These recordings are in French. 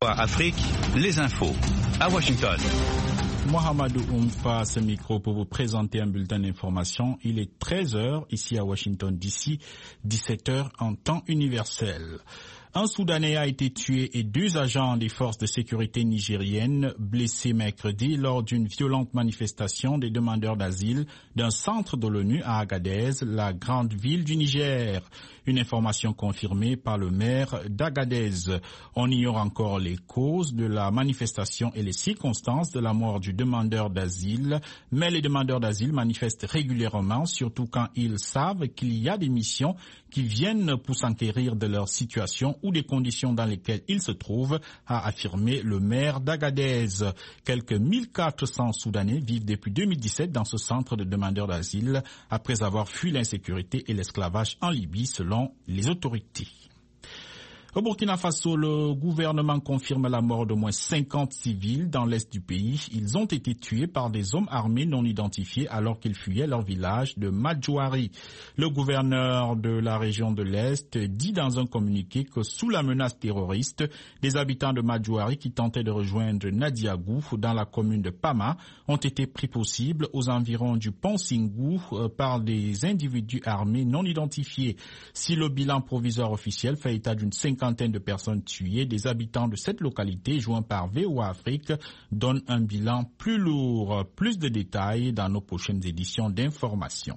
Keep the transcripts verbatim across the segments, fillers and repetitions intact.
Afrique, les infos. À Washington. Mohamedou Oumfa, ce micro pour vous présenter un bulletin d'information. Il est treize heures ici à Washington D C, dix-sept heures en temps universel. Un Soudanais a été tué et deux agents des forces de sécurité nigériennes blessés mercredi lors d'une violente manifestation des demandeurs d'asile d'un centre de l'ONU à Agadez, la grande ville du Niger. Une information confirmée par le maire d'Agadez. On ignore encore les causes de la manifestation et les circonstances de la mort du demandeur d'asile, mais les demandeurs d'asile manifestent régulièrement, surtout quand ils savent qu'il y a des missions qui viennent pour s'enquérir de leur situation ou des conditions dans lesquelles ils se trouvent, a affirmé le maire d'Agadez. Quelques mille quatre cents Soudanais vivent depuis deux mille dix-sept dans ce centre de demandeurs d'asile après avoir fui l'insécurité et l'esclavage en Libye, selon les autorités. Au Burkina Faso, le gouvernement confirme la mort d'au moins cinquante civils dans l'est du pays. Ils ont été tués par des hommes armés non identifiés alors qu'ils fuyaient leur village de Madjouari. Le gouverneur de la région de l'Est dit dans un communiqué que sous la menace terroriste, des habitants de Madjouari qui tentaient de rejoindre Nadiagou dans la commune de Pama ont été pris pour cible aux environs du pont Singou par des individus armés non identifiés. Si le bilan provisoire officiel fait état d'une cinquantaine de personnes tuées, des habitants de cette localité joints par V O A Afrique donnent un bilan plus lourd. Plus de détails dans nos prochaines éditions d'information.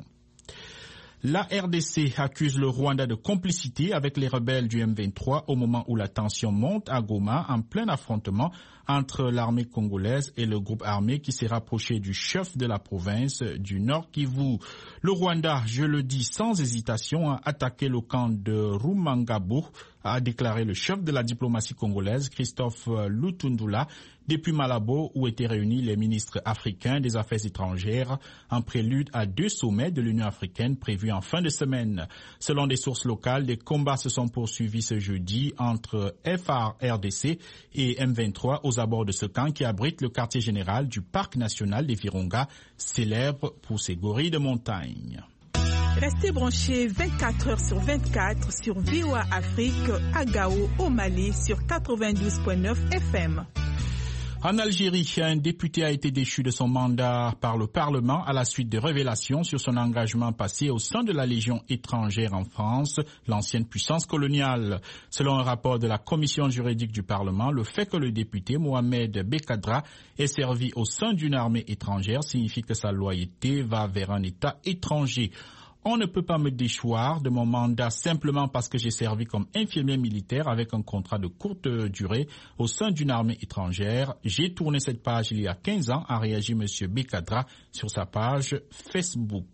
La R D C accuse le Rwanda de complicité avec les rebelles du M vingt-trois au moment où la tension monte à Goma en plein affrontement entre l'armée congolaise et le groupe armé qui s'est rapproché du chef de la province du Nord Kivu. Le Rwanda, je le dis sans hésitation, a attaqué le camp de Rumangabo, a déclaré le chef de la diplomatie congolaise, Christophe Lutundula, depuis Malabo où étaient réunis les ministres africains des Affaires étrangères en prélude à deux sommets de l'Union africaine prévus en fin de semaine. Selon des sources locales, des combats se sont poursuivis ce jeudi entre F R D C et M vingt-trois aux abords de ce camp qui abrite le quartier général du parc national des Virunga, célèbre pour ses gorilles de montagne. Restez branchés vingt-quatre heures sur vingt-quatre sur V O A Afrique à Gao, au Mali, sur quatre-vingt-douze virgule neuf F M. En Algérie, un député a été déchu de son mandat par le Parlement à la suite de révélations sur son engagement passé au sein de la Légion étrangère en France, l'ancienne puissance coloniale. Selon un rapport de la commission juridique du Parlement, le fait que le député Mohamed Bekadra ait servi au sein d'une armée étrangère signifie que sa loyauté va vers un État étranger. On ne peut pas me déchoir de mon mandat simplement parce que j'ai servi comme infirmier militaire avec un contrat de courte durée au sein d'une armée étrangère. J'ai tourné cette page il y a quinze ans, a réagi M. Bekadra sur sa page Facebook.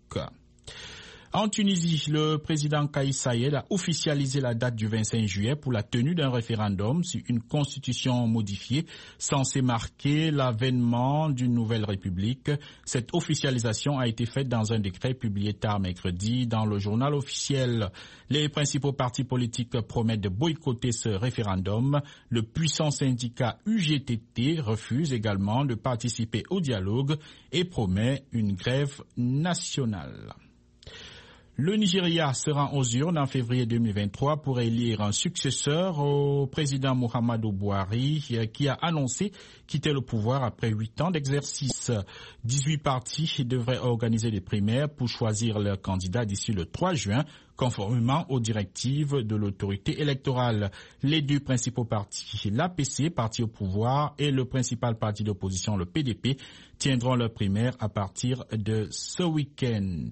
En Tunisie, le président Kais Saied a officialisé la date du vingt-cinq juillet pour la tenue d'un référendum sur une constitution modifiée censée marquer l'avènement d'une nouvelle république. Cette officialisation a été faite dans un décret publié tard mercredi dans le journal officiel. Les principaux partis politiques promettent de boycotter ce référendum. Le puissant syndicat U G T T refuse également de participer au dialogue et promet une grève nationale. Le Nigeria se rend aux urnes en février deux mille vingt-trois pour élire un successeur au président Muhammadu Buhari qui a annoncé quitter le pouvoir après huit ans d'exercice. dix-huit partis devraient organiser des primaires pour choisir leur candidat d'ici le trois juin, conformément aux directives de l'autorité électorale. Les deux principaux partis, l'A P C, parti au pouvoir, et le principal parti d'opposition, le P D P, tiendront leurs primaires à partir de ce week-end.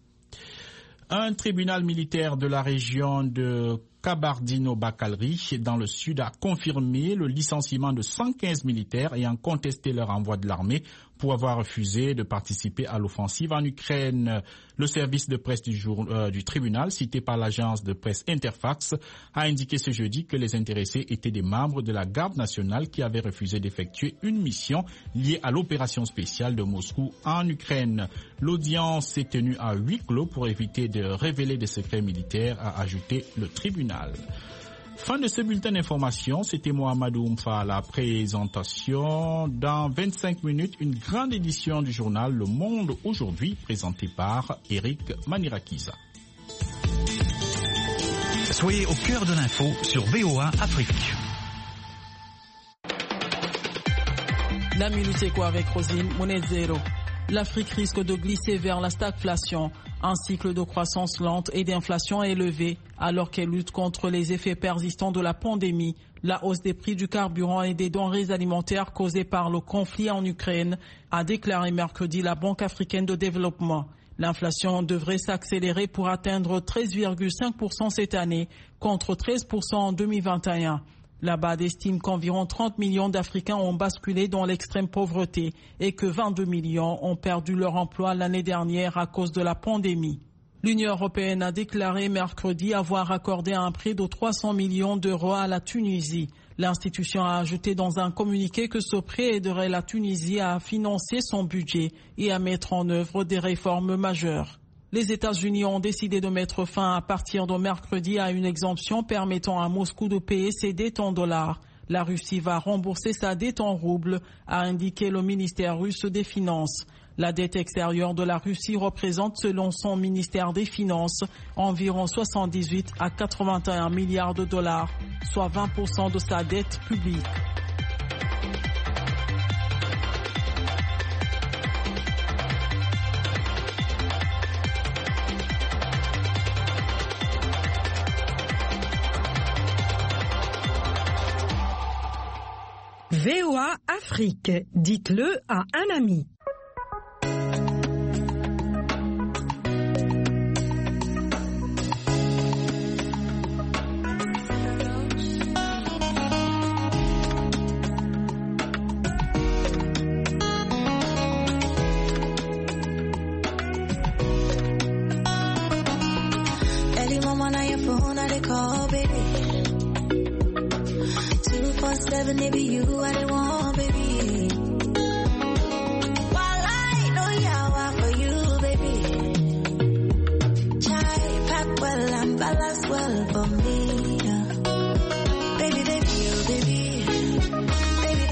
Un tribunal militaire de la région de Kabardino-Bakalery, dans le sud, a confirmé le licenciement de cent quinze militaires ayant contesté leur envoi de l'armée pour avoir refusé de participer à l'offensive en Ukraine. Le service de presse du, jour, euh, du tribunal, cité par l'agence de presse Interfax, a indiqué ce jeudi que les intéressés étaient des membres de la garde nationale qui avaient refusé d'effectuer une mission liée à l'opération spéciale de Moscou en Ukraine. L'audience s'est tenue à huis clos pour éviter de révéler des secrets militaires, a ajouté le tribunal. Fin de ce bulletin d'information, c'était Mohamedou Oumfa à la présentation. Dans vingt-cinq minutes, une grande édition du journal Le Monde aujourd'hui, présentée par Eric Manirakiza. Soyez au cœur de l'info sur V O A Afrique. La minute éco avec Rosine Monezero. L'Afrique risque de glisser vers la stagflation, un cycle de croissance lente et d'inflation élevée, alors qu'elle lutte contre les effets persistants de la pandémie, la hausse des prix du carburant et des denrées alimentaires causées par le conflit en Ukraine, a déclaré mercredi la Banque africaine de développement. L'inflation devrait s'accélérer pour atteindre treize virgule cinq pour cent cette année, contre treize pour cent en deux mille vingt et un. La B A D estime qu'environ trente millions d'Africains ont basculé dans l'extrême pauvreté et que vingt-deux millions ont perdu leur emploi l'année dernière à cause de la pandémie. L'Union européenne a déclaré mercredi avoir accordé un prêt de trois cents millions d'euros à la Tunisie. L'institution a ajouté dans un communiqué que ce prêt aiderait la Tunisie à financer son budget et à mettre en œuvre des réformes majeures. Les États-Unis ont décidé de mettre fin à partir de mercredi à une exemption permettant à Moscou de payer ses dettes en dollars. La Russie va rembourser sa dette en roubles, a indiqué le ministère russe des Finances. La dette extérieure de la Russie représente, selon son ministère des Finances, environ soixante-dix-huit à quatre-vingt-un milliards de dollars, soit vingt pour cent de sa dette publique. V O A Afrique, dites-le à un ami. Early mama na your phone, I dey call, baby. Seven, maybe you I the want, baby. While I know yawa for you, baby. Chai pack well and balance well for me. Baby, baby, oh baby. Baby,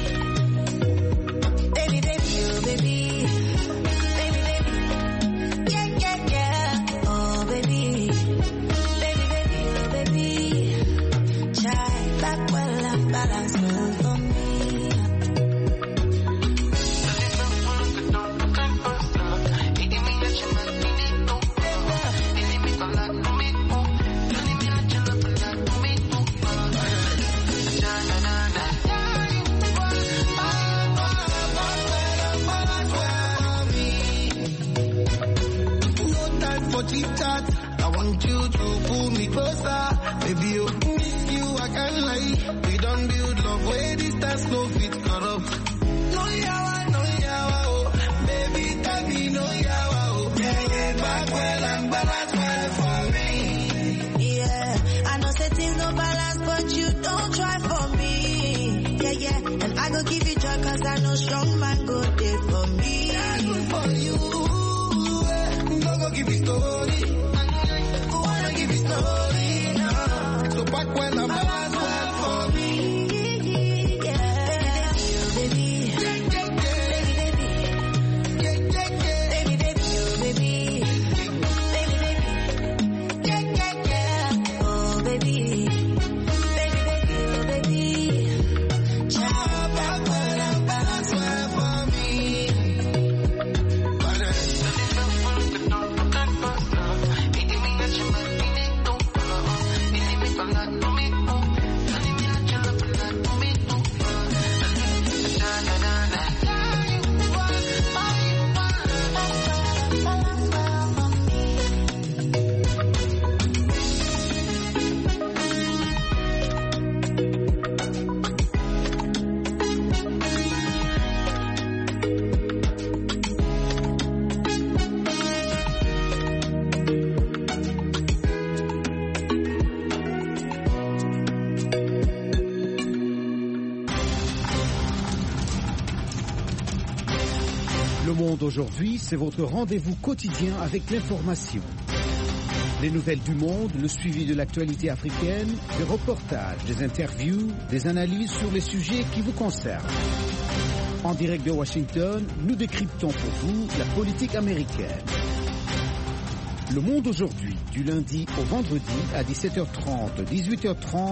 baby. Baby, baby, oh baby. Baby, baby. Yeah, yeah, yeah. Oh baby. Baby, baby, oh baby. Chai pack well and balance well for me. No time for chit chat. I want you to pull me closer, baby. You miss you, I can't lie. We don't build love where distance no fit corrupt. No yawa, no yawa, oh. Baby, tell me no yawa, oh. Yeah, yeah, back well and balance well for me. Yeah, I know say things no balance, but you don't try for me. Yeah, yeah, and I go give you joy cause I know strong man go there for me. Yeah, good for you. eh. No go give me story. Wanna give you story now. So back well and balance well for me. Yeah, baby, baby, baby, Yeah, yeah, yeah. baby, baby, oh baby, baby, baby, yeah, yeah, yeah, oh baby, baby, baby, oh baby, child, back well and balance well for me. Le Monde aujourd'hui, c'est votre rendez-vous quotidien avec l'information. Les nouvelles du monde, le suivi de l'actualité africaine, des reportages, des interviews, des analyses sur les sujets qui vous concernent. En direct de Washington, nous décryptons pour vous la politique américaine. Le Monde aujourd'hui, du lundi au vendredi à dix-sept heures trente, dix-huit heures trente.